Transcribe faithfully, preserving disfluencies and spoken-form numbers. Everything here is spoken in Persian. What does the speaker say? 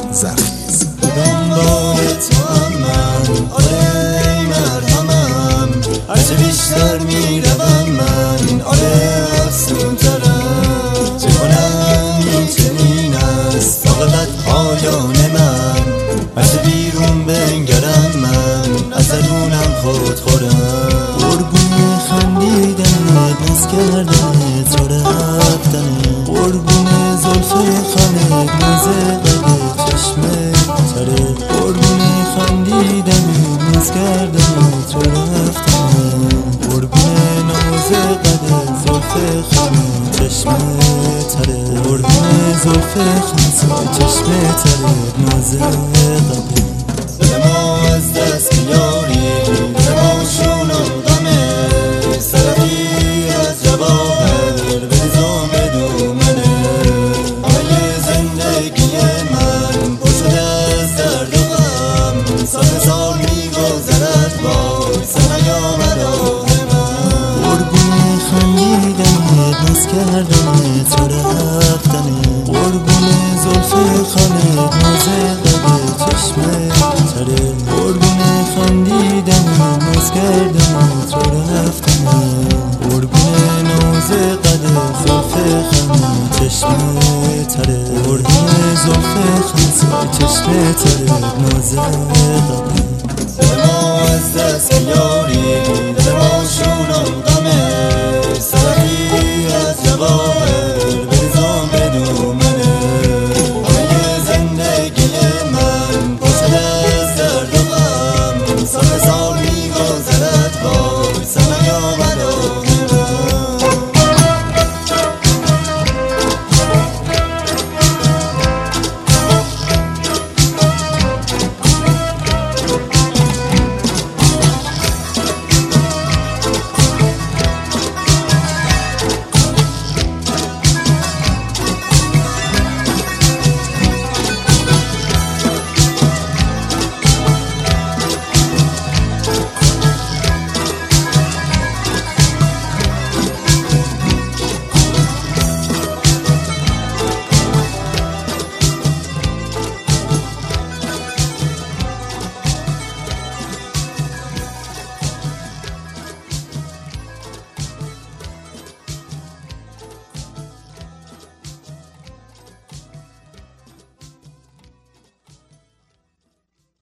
زرخیز. به دنبال تو هم من، آره ای مرهمم، هرچه بیشتر میروم من، آره افسون ترم. چه کنم این چنین است عاقبت پایان من، هرچه بیرون بنگرم من از درونم خود خورم. قربون خندیدنت ناز کردنت تو رفتنت، قربون زلف خمت ناز قد چشم تره، قربون خندیدنت ناز کردنت تو رفتنت، قربون ناز قد زلف خمت چشم تره، قربون زلف خمت چشم تره ناز قد. دل ما از دست بیاری، دل ما شونم غمه، سرفی از جواهر بریزم بدو منه. همه زندگی من پر شده از درد و غم، سال سال میگذرد وایسا نیامد آه من. قربون خندیدنت ناز کردنت تو رفتنت، قربون زلف خمت ناز قد چشم تره، قربون خندیدنت ناز کردنت تو رفتنت، قربون ناز قد زلف خمت چشم تره، قربون زلف خمت چشم تره ناز قد. دل ما از دست بیاری،